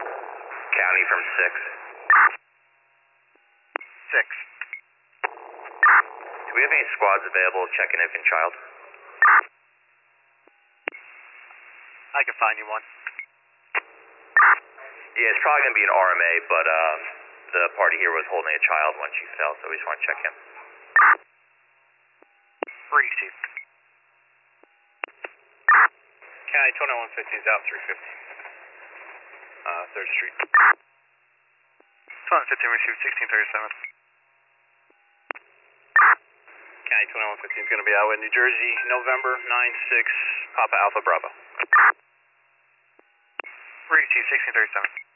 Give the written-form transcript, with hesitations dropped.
County from 6. 6. Do we have any squads available checking infant child? I can find you one. Yeah, it's probably going to be an RMA, but the party here was holding a child when she fell, so we just want to check him. Receive. County 2115 is out 350. 3rd Street. 2115 received 1637. County 2115 is going to be out in New Jersey, November 9-6, Papa Alpha Bravo. Receive 1637.